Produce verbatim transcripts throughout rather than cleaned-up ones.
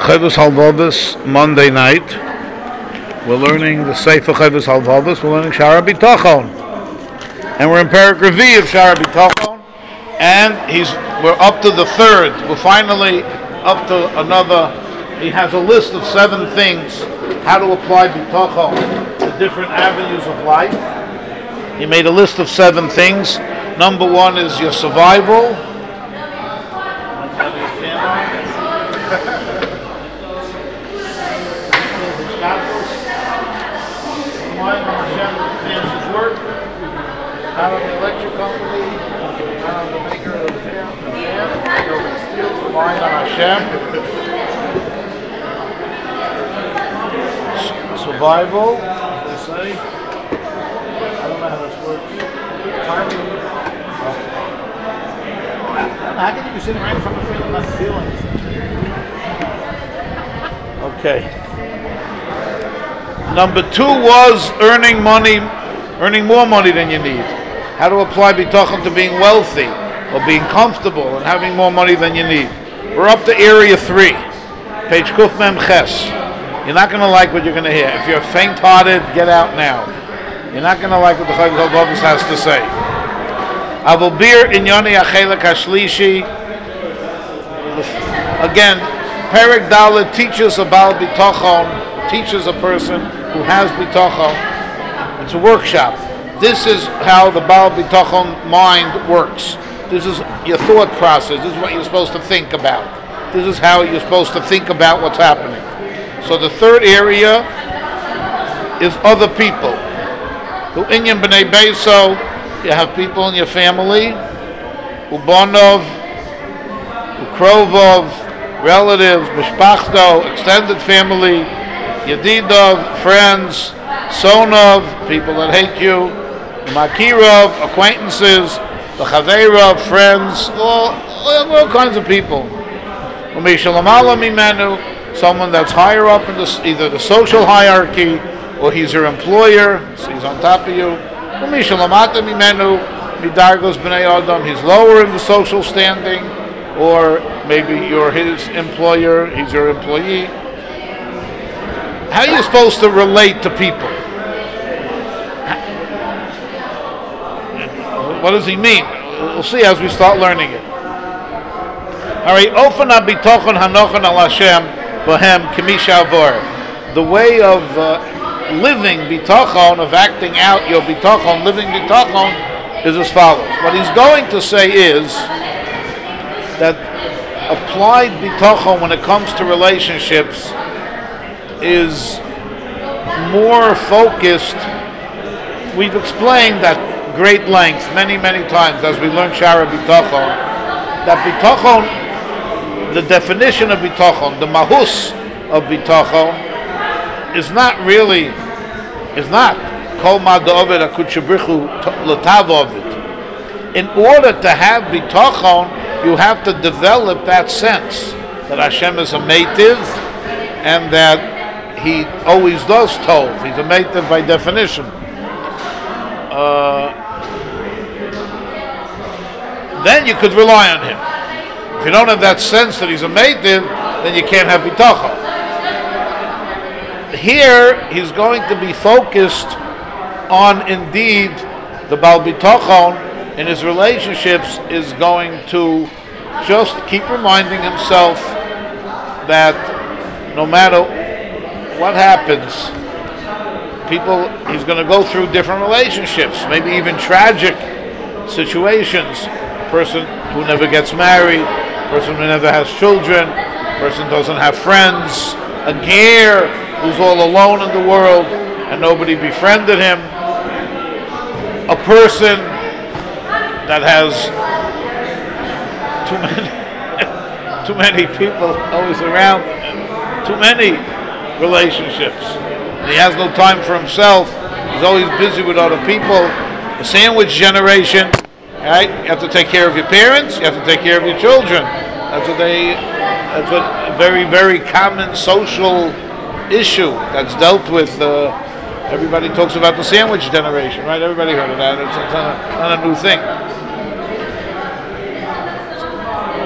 Chovos Halvavos Monday night. We're learning the Sefer Chovos Halvavos. We're learning Shara B'Tachon, and we're in Perek Revi of Shara B'Tachon, and he's we're up to the third. We're finally up to another. He has a list of seven things how to apply B'Tachon to different avenues of life. He made a list of seven things. Number one is your survival. Out of the electric company, out of the maker of the fan, nobody steals the line on Hashem. Survival, as they say. I don't know how this works. Timing. How can you be sitting right in front of me and not feel anything? Okay. Number two was earning money, earning more money than you need. How to apply bitachon to being wealthy or being comfortable and having more money than you need. We're up to area three, page Kuf Mem Ches. You're not going to like what you're going to hear. If you're faint-hearted, get out now. You're not going to like what the Chovos Halvavos has to say. Avobir inyoni achelek hashlishi. Again, Perek Dalet teaches about bitachon, teaches a person who has bitachon. It's a workshop. This is how the Baal B'Tachon mind works. This is your thought process. This is what you're supposed to think about. This is how you're supposed to think about what's happening. So the third area is other people. The Inyan B'nai Beiso, you have people in your family, Ubonov, Ukrovov, relatives, Mishpachto, extended family, Yedidov, friends, Sonov, people that hate you, Makirov, acquaintances, the Chaveirov, friends, all, all kinds of people. Someone that's higher up in the, either the social hierarchy or he's your employer, so he's on top of you. He's lower in the social standing, or maybe you're his employer, he's your employee. How are you supposed to relate to people? What does he mean? We'll see as we start learning it. All right, Ofen habitachon hanochen al Hashem bohem k'misha avor. The way of uh, living bitachon, of acting out your bitachon, living bitachon, is as follows. What he's going to say is that applied bitachon when it comes to relationships is more focused. We've explained that great length many, many times as we learn Shara B'Tachon, that B'Tachon, the definition of B'Tachon, the mahus of B'Tachon, is not really, is not Kol ma da'ovid akutshabrichu l'tavovid. In order to have B'Tachon, you have to develop that sense that Hashem is a meitiv and that He always does tov. He's a meitiv by definition. Uh, then you could rely on him. If you don't have that sense that he's a meitiv, then you can't have bitachon. Here, he's going to be focused on, indeed, the Baal Bitachon in his relationships is going to just keep reminding himself that no matter what happens, people, he's going to go through different relationships, maybe even tragic situations. Person who never gets married, person who never has children, person doesn't have friends, a ger who's all alone in the world and nobody befriended him, a person that has too many, too many people always around, too many relationships. And he has no time for himself. He's always busy with other people. The sandwich generation. Right? You have to take care of your parents. You have to take care of your children. That's what they. That's what a very, very common social issue that's dealt with. Uh, everybody talks about the sandwich generation, right? Everybody heard of that. It's not a, not a new thing.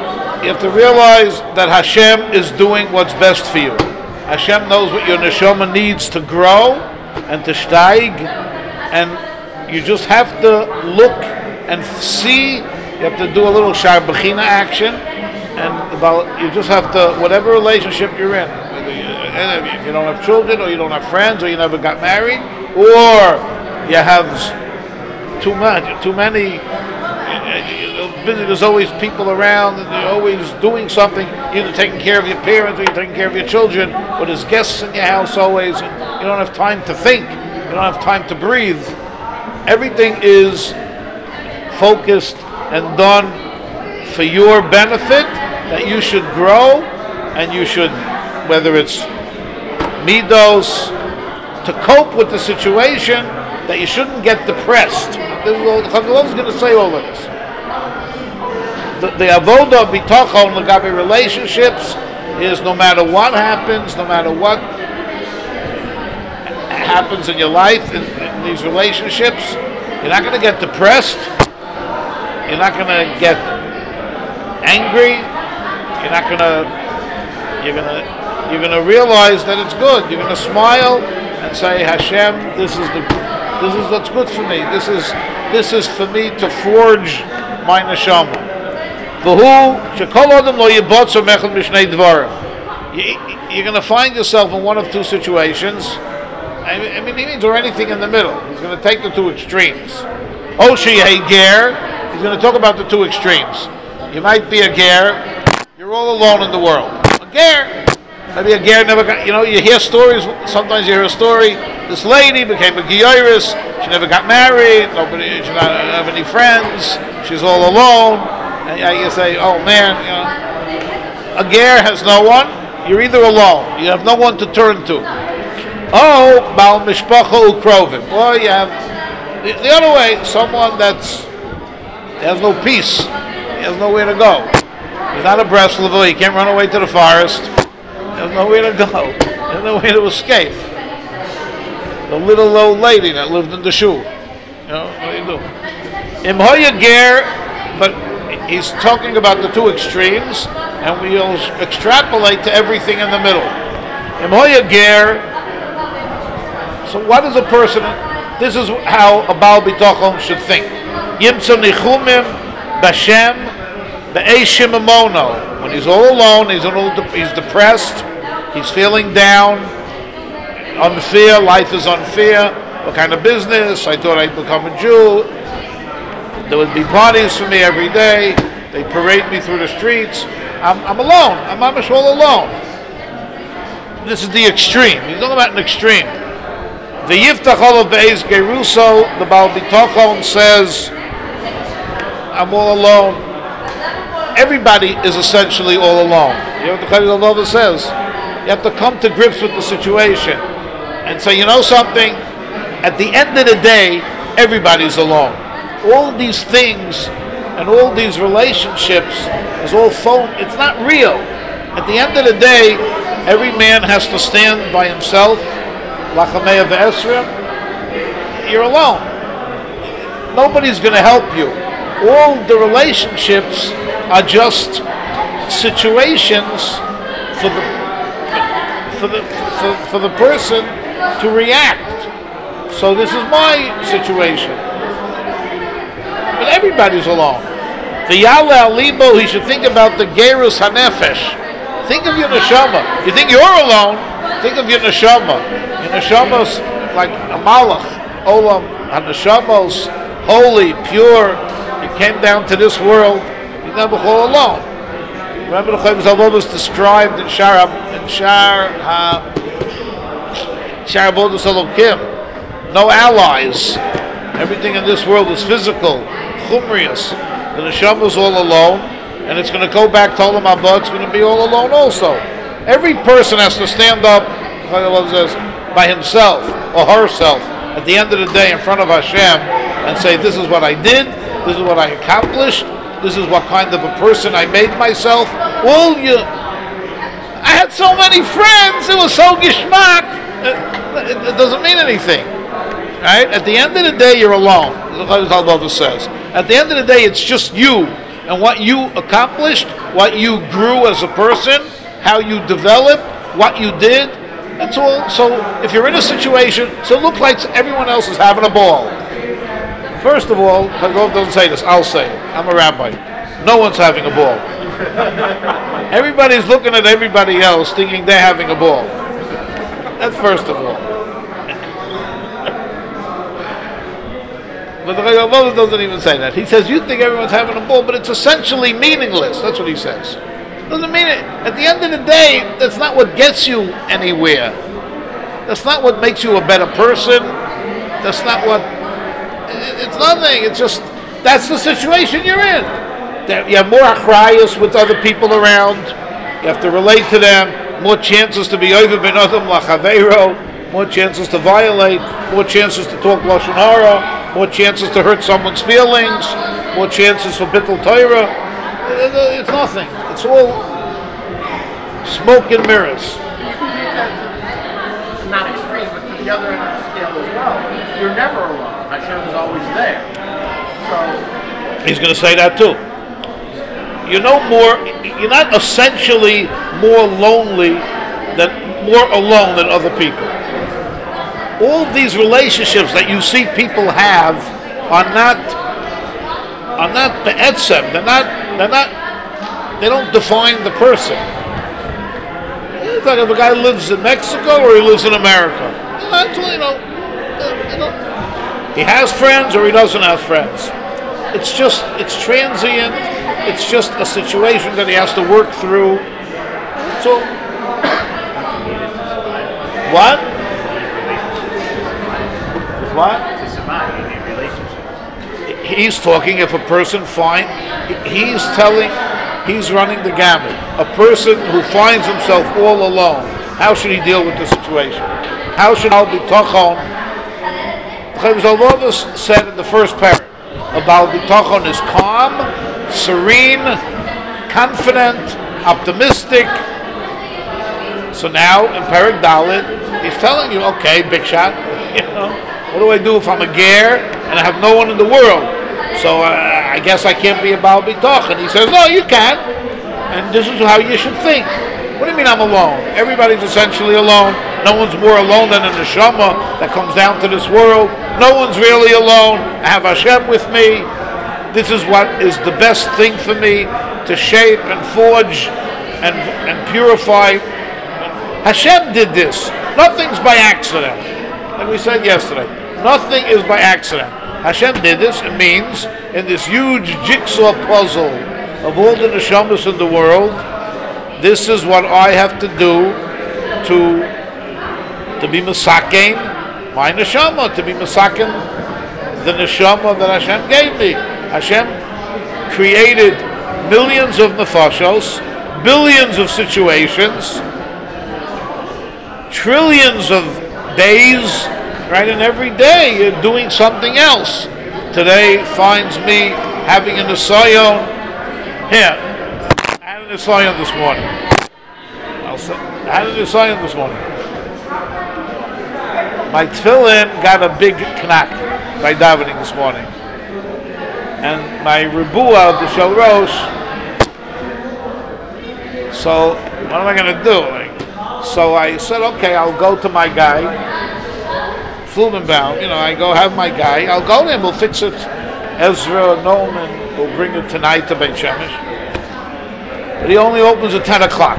you have to realize that Hashem is doing what's best for you. Hashem knows what your neshama needs to grow and to steig, and you just have to look and see. You have to do a little shar bechina action, and about you just have to, whatever relationship you're in, whether you, if you don't have children, or you don't have friends, or you never got married, or you have too much, too many. There's always people around, and you're always doing something. You're either taking care of your parents, or you're taking care of your children, or there's guests in your house always, and you don't have time to think. You don't have time to breathe. Everything is focused and done for your benefit, that you should grow, and you should, whether it's midos, to cope with the situation, that you shouldn't get depressed. Chazal is going to say all of this. The, the avoda bitachon legabe relationships is no matter what happens, no matter what happens in your life, in, in these relationships, you're not going to get depressed. You're not going to get angry. You're not going to. You're going to. You're going to realize that it's good. You're going to smile and say, Hashem, this is the. This is what's good for me. This is. This is for me to forge my neshama. You're going to find yourself in one of two situations. I mean, he means or anything in the middle. He's going to take the two extremes. Oshi Ger. He's going to talk about the two extremes. You might be a ger. You're all alone in the world. A ger. Maybe a ger never got, you know, you hear stories, sometimes you hear a story, this lady became a giyoris, she never got married, nobody, she didn't have any friends, she's all alone, and you say, oh man, you know, a ger has no one, you're either alone, you have no one to turn to. Oh, bal mishpacha ukrovim. Or you have, the, the other way, someone that's, has no peace, he has nowhere to go. He's not a Breslover, he can't run away to the forest. There's nowhere to go. There's nowhere to escape. The little old lady that lived in the shul. You know, what do you do? Imhoya ger, but he's talking about the two extremes, and we'll extrapolate to everything in the middle. Imhoya ger. So what is a person? This is how a Baal Bitochon should think. Yimtzu nichumim b'Hashem b'eishim amono. When he's all alone, he's, all de- he's depressed, he's feeling down, unfair, life is unfair, what kind of business, I thought I'd become a Jew, there would be parties for me every day, they parade me through the streets, I'm, I'm alone, I'm almost all alone. This is the extreme, he's talking about an extreme. The Yiftach Olav Be'ez Geruso, the Baal Bitochon says, I'm all alone. Everybody is essentially all alone. You know what the Chayil Nova says? You have to come to grips with the situation and say, you know something? At the end of the day, everybody's alone. All these things and all these relationships is all phone. It's not real. At the end of the day, every man has to stand by himself. Lachameya ve'esrim. You're alone. Nobody's going to help you. All the relationships are just situations for the for the for, for the person to react. So this is my situation. But everybody's alone. The Yale al Libo, he should think about the Gerus Hanefesh. Think of your neshama. You think you're alone? Think of your neshama. Your neshama's like a malach, olam, haneshamos, holy, pure. He came down to this world. He's never all alone. Remember the Chaim Zalov was described in Shar in Shar uh, Shar Avodas Elokim. No allies. Everything in this world is physical, chumrius. The neshama is all alone, and it's going to go back to Olam Haba. It's going to be all alone also. Every person has to stand up, says, by himself or herself at the end of the day in front of Hashem and say, "This is what I did. This is what I accomplished. This is what kind of a person I made myself." Well, you, I had so many friends. It was so gishmak. It, it, it doesn't mean anything, right? At the end of the day, you're alone. The Chayil says. At the end of the day, it's just you and what you accomplished, what you grew as a person, how you developed, what you did. That's all. So if you're in a situation, so it looks like everyone else is having a ball. First of all, Chagov doesn't say this, I'll say it. I'm a rabbi. No one's having a ball. Everybody's looking at everybody else thinking they're having a ball. That's first of all. But the Chagov doesn't even say that. He says, you think everyone's having a ball, but it's essentially meaningless. That's what he says. Doesn't mean it. At the end of the day, that's not what gets you anywhere. That's not what makes you a better person. That's not what... It's nothing. It's just, that's the situation you're in. You have more achrayus with other people around. You have to relate to them. More chances to be over ben adam lachaveiro. More chances to violate. More chances to talk lashon hara. More chances to hurt someone's feelings. More chances for bittul Torah. It's nothing. It's all smoke and mirrors. You can take that to not extreme, but to the other end of the scale as well. You're never alone. Hashem is always there. So he's going to say that too. You're no more. You're not essentially more lonely than more alone than other people. All these relationships that you see people have are not are not be'etzem. They're not. They're not. They don't define the person. It's like if a guy lives in Mexico or he lives in America. That's all, you know. You know. He has friends or he doesn't have friends. It's just, it's transient. It's just a situation that he has to work through. So, what? What? to survive, you need relationships. He's talking if a person find, he's telling, he's running the gamut. A person who finds himself all alone, how should he deal with the situation? How should Al Bitachon? Chaim said in the first paragraph, about Bitachon is calm, serene, confident, optimistic. So now in Perek Dalet, he's telling you, okay, big shot, you know, what do I do if I'm a ger and I have no one in the world? So uh, I guess I can't be a Baal Bitachon. He says, no, you can, and this is how you should think. What do you mean I'm alone? Everybody's essentially alone. No one's more alone than a neshama that comes down to this world. No one's really alone. I have Hashem with me. This is what is the best thing for me to shape and forge and, and purify. Hashem did this. Nothing's by accident. Like we said yesterday, nothing is by accident. Hashem did this. It means in this huge jigsaw puzzle of all the neshamas in the world, this is what I have to do to to be masaken my neshama, to be masaken the neshama that Hashem gave me. Hashem created millions of nefashos, billions of situations, trillions of days, right? And every day you're doing something else. Today finds me having an asayon. Here, I had an asayon this morning. I'll say, I had an asayon this morning. My tefillin got a big knack by davening this morning. And my rebuah of the Shel Rosh. So, what am I going to do? Like, so I said, okay, I'll go to my guy, Flumenbaum. You know, I go have my guy. I'll go there and we'll fix it. Ezra, Noman will bring it tonight to Beit Shemesh. But he only opens at ten o'clock.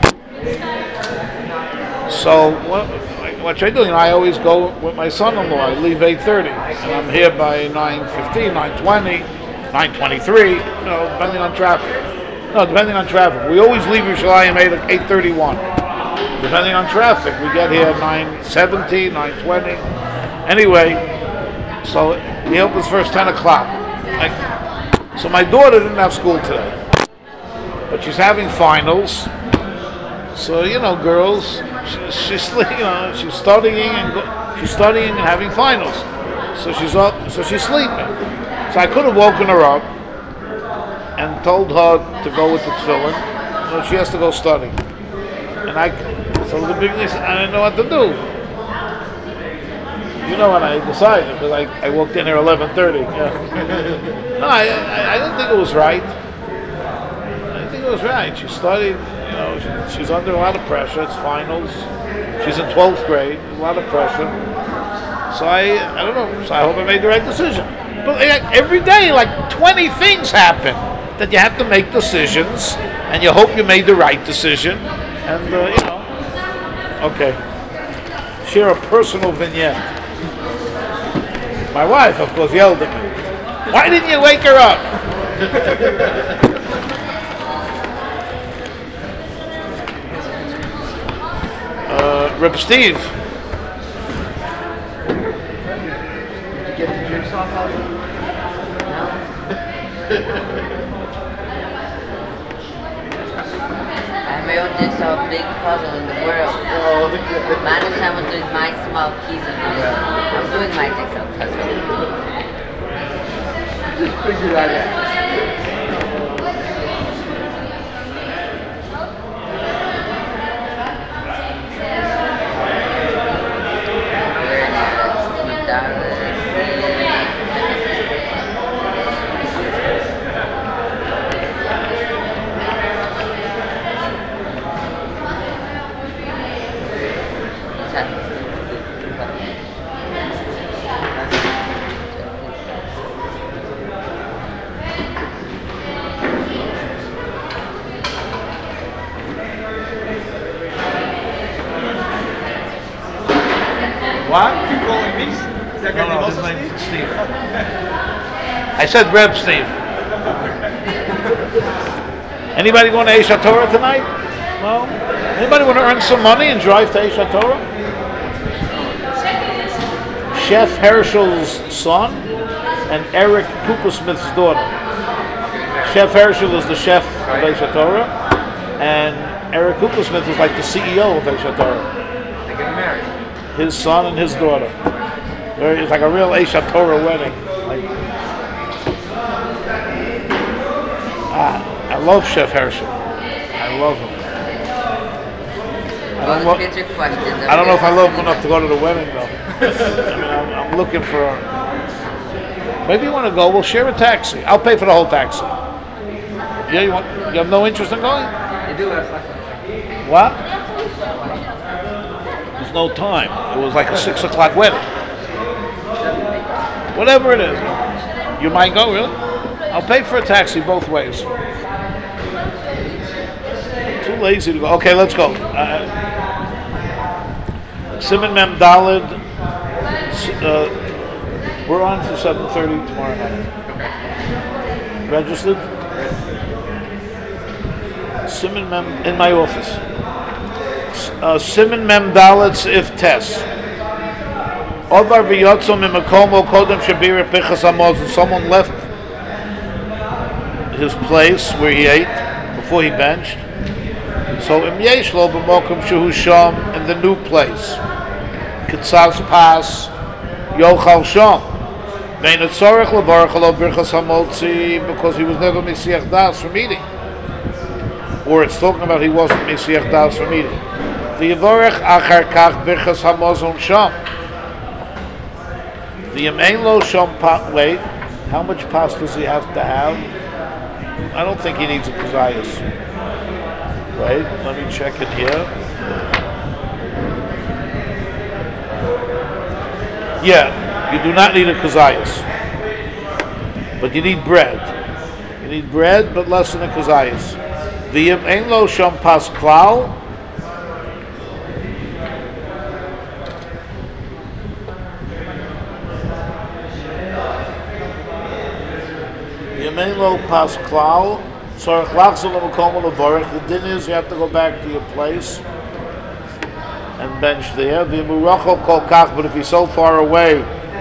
So, what, what should I do? You know, I always go with my son-in-law. I leave eight thirty. And I'm here by nine fifteen, nine twenty, nine twenty-three, you know, depending on traffic. No, depending on traffic. We always leave Yerushalayim at eight thirty-one. Depending on traffic. We get here at nine seventy, nine twenty. Anyway, so he opens first ten o'clock. Like, so my daughter didn't have school today. But she's having finals. So, you know, girls, she, she's, you know, she's studying and go, she's studying and having finals. So she's up, so she's sleeping. So I could have woken her up and told her to go with the tefillin. No, she has to go study. And I, so the big thing, I didn't know what to do. You know what I decided, because I, I walked in here eleven thirty. Yeah. No, I, I, I didn't think it was right. was right. She studied, you know, she, she's under a lot of pressure. It's finals. She's in twelfth grade. A lot of pressure. So I, I don't know. So I hope I made the right decision. But like, every day, like twenty things happen that you have to make decisions, and you hope you made the right decision. And uh, you know, okay. Share a personal vignette. My wife, of course, yelled at me. Why didn't you wake her up? uh, Reb Steve. Did you get the jigsaw puzzle? I have my own jigsaw big puzzle in the world. Oh, look at that. Manu Sam was doing my small piece of it. I'm doing my jigsaw puzzle. Just figure that out. What? You calling me? Is that guy No, no, named his also name's Steve? Steve. I said Reb Steve. Anybody going to Eish Torah tonight? No? Anybody want to earn some money and drive to Eish Torah? Chef Herschel's son and Eric Coopersmith's daughter. Chef Herschel is the chef of Eish Torah, and Eric Coopersmith is like the C E O of Eish Torah. They're getting married. His son and his daughter. There- It's like a real Eish Torah wedding. Like, ah, I love Chef Herschel. I love him. I don't, Well, lo- get your questions. I don't know if I love him enough to go to the wedding though. I mean, I'm, I'm looking for. A, maybe you want to go. We'll share a taxi. I'll pay for the whole taxi. Yeah, you want? You have no interest in going? You do have something. What? There's no time. It was like a six o'clock wedding. Whatever it is. You might go, really? I'll pay for a taxi both ways. Too lazy to go. Okay, let's go. Uh, Simon Mem Dalid. Uh, we're on for seven thirty tomorrow night. Okay. Registered? Simon Mem in my office. Uh, Simon Mem Dalits if Tess. Obar v'yotzo mimakomo kodem shabira pichas amos. And someone left his place where he ate before he benched. So im yesh lo b'mokum shehu sham in the new place. Kitzas pas yochal sham. Vein etzorech lebarach lo birchas hamotzi because he was never misiach das from eating. Or it's talking about he wasn't misiach das from eating. The Yivorech achar kach birchas hamozon sham. The Yemein lo sham pot. Wait, how much pas does he have to have? I don't think he needs a kazayas. Wait, let me check it here. Yeah, you do not need a kazayas, but you need bread. You need bread, but less than a kazayas. The Yemein lo sham pas klal. Yemein lo pas klal. So the din is you have to go back to your place and bench there. The murachol kol kach, but if he's so far away,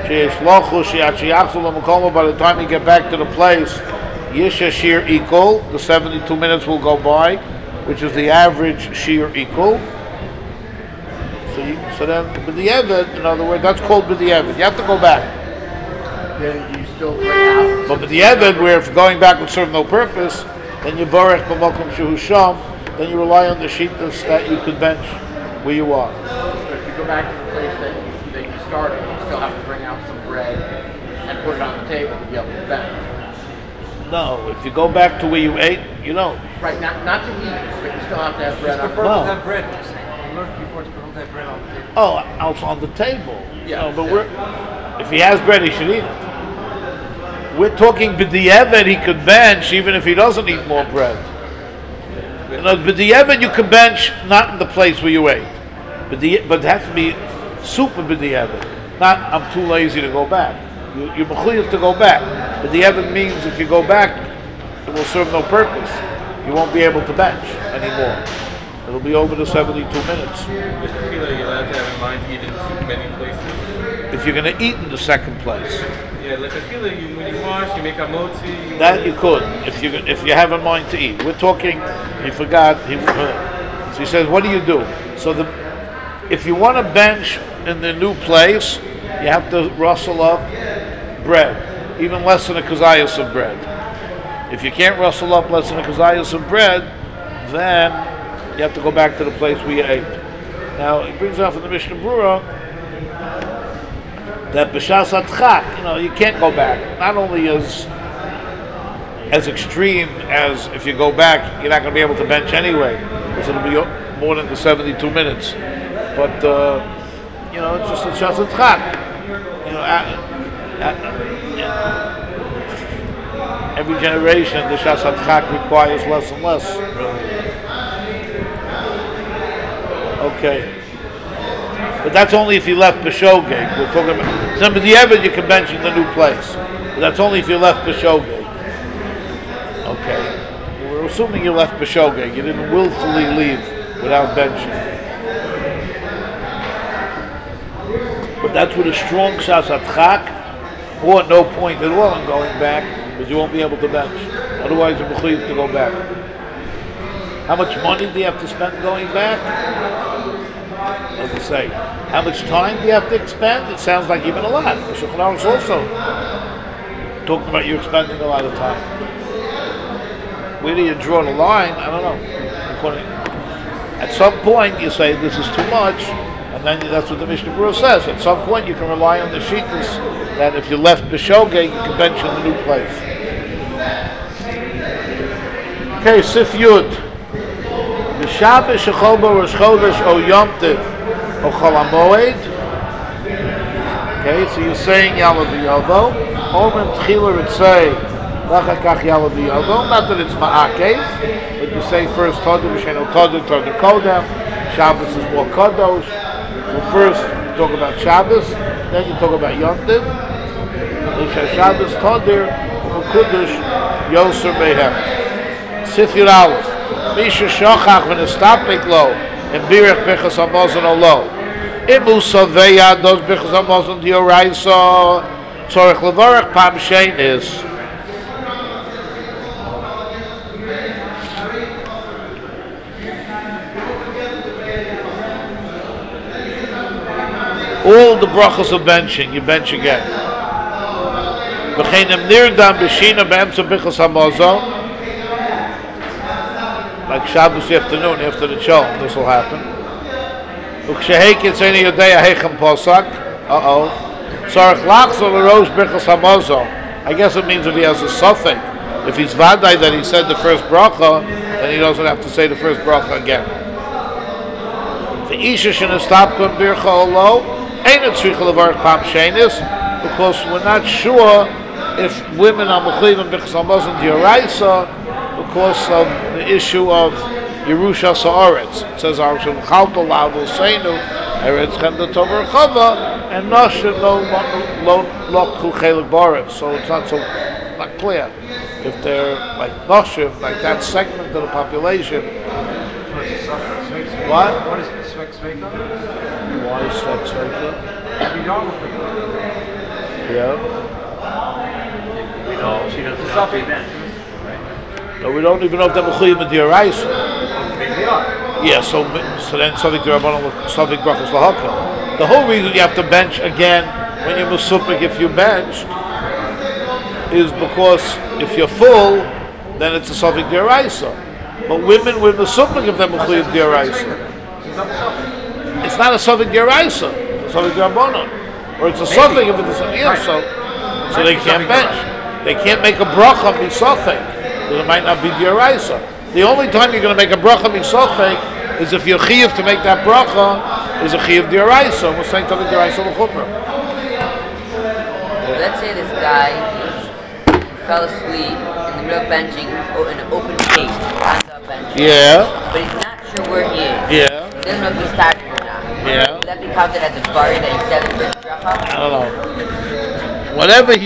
by the time you get back to the place, yisha shir equal, the seventy-two minutes will go by, which is the average shir equal. So, you, so then, b'di'evet, in other words, that's called b'di'evet. You have to go back. Then you still bring out. But b'di'evet, where if going back would serve no purpose, then you borech b'mokum shehu sham, then you rely on the sheetas that you could bench where you are. So if you go back to the place that, that you started, you still have to bring out some bread and put it on the table to be able to bench. No, if you go back to where you ate, you don't. Right, not, not to eat, but you still have to have bread It's on. preferred No. to have bread. I'm saying. We learned before it's preferred to have bread on the table. Oh, out on the table. Yeah. No, but we're, if he has bread, he should eat it. We're talking b'di'evet, he could bench even if he doesn't eat more bread. You know, b'di'evet you can bench not in the place where you ate. B'di- But it has to be super b'di'evet. Not, I'm too lazy to go back. You, you're mechuyev to go back. B'di'evet means if you go back, it will serve no purpose. You won't be able to bench anymore. It'll be over the seventy-two minutes. Just feel like you're allowed to have in mind to eat in too many places. If you're going to eat in the second place. Yeah, like I feel like you, when you wash, you make a motzi. You That you could, if you if you have in mind to eat. We're talking. He forgot. He so he says, "What do you do?" So the if you want to bench in the new place, you have to rustle up bread, even less than a kazayas of bread. If you can't rustle up less than a kazayas of bread, then you have to go back to the place where you ate. Now it brings out from the Mishnah Brura that b'shas atchak, you know, you can't go back. Not only is as extreme as if you go back, you're not going to be able to bench anyway, because it'll be more than the seventy-two minutes. But uh, you know, it's just a b'shas atchak. You know, at, at, yeah. Every generation, the b'shas atchak requires less and less. Okay. But that's only if you left B'shogeg. We're talking about some of the evidence you can bench in the new place. But that's only if you left B'shogeg. Okay. We're assuming you left B'shogeg. You didn't willfully leave without benching. But that's with a strong shas atchak, or no point at all in going back, because you won't be able to bench. Otherwise, you're mechuyev to go back. How much money do you have to spend going back? As I say, how much time do you have to expend? It sounds like even a lot. The Shulchan Aruch is also talking about you expending a lot of time. Where do you draw the line? I don't know. According, at some point, you say this is too much, and then that's what the Mishnah Brura says. At some point, you can rely on the shittas that if you left B'shogeg, you can bench in the new place. Okay, Sif Yud. B'Shabbos shechol bo Rosh Chodesh o Yom Tov o Chol HaMoed. Okay, so you're saying Yalav Yovo. Omen Tchila Ritzei Lachar Kach Yalav Yovo. Not that it's Ma'akev, but you say first Todem Sheno Todem Todem Kodem. Shabbos is more Kadosh. So first you talk about Shabbos, then you talk about Yom Tov. Isha Shabbos Todir Ukudush Yoser Behem. Sif Yud Aleph. Misha Shochach v'nestapik lo and birech b'chas hamazon olo. Imu saveya dos b'chas hamazon dioraisa tzorech levarech pam shein is. All the brachas of benching, you bench again. V'cheinem nirdam b'shina b'emtza b'chas hamazon. Like Shabbos afternoon after the Shalom, this will happen. I guess it means if he has a suffix. If he's vaday that he said the first bracha, then he doesn't have to say the first bracha again. The Isha shouldn't stop bircha olo. Ain't it tzricha levarich pam shenis? Because we're not sure if women are mechuyev birchas hamazon d'oraisa, because of the issue of Yerusha Sa'aretz. It says, Arshim Chalto La'avul Seinu, Eretz Chemda Tover Chava, and Nashim Lo Lokhu Chelik Baretz. So it's not so not clear. If they're like Nashim, like that segment of the population. What? What is Svek Sveka? Why is that Sveka? We don't. Yeah. You know, she doesn't It's have a to suffix. No, we don't even know if they're mechuyev d'oraisa. Maybe they are. Yeah, so so then Safik D'Rabbanan, Safik Brachos Lahakal. The whole reason you have to bench again when you're Mesupik if you benched is because if you're full, then it's a Safik D'Oraisa. But women with Mesupik if they're Mechuyev D'Oraisa. It's not a Safik D'Oraisa, it's a Safik D'Rabbanan. Or it's a Safik if it's a yeah, so so they can't bench. They can't make a bracha be Safik. Because it might not be D'Oraisa. The only time you're going to make a bracha misofek is if your chiyuv to make that bracha is a chiyuv d'oraisa. We're saying something d'oraisa l'chumrah. Let's say this guy fell asleep in the middle of benching o- in an open space. Hands up benching. Yeah, But he's not sure where he is. yeah, He doesn't know if he started or not. Yeah. Would that be counted as a bar that he said the first bracha? I don't know. Whatever he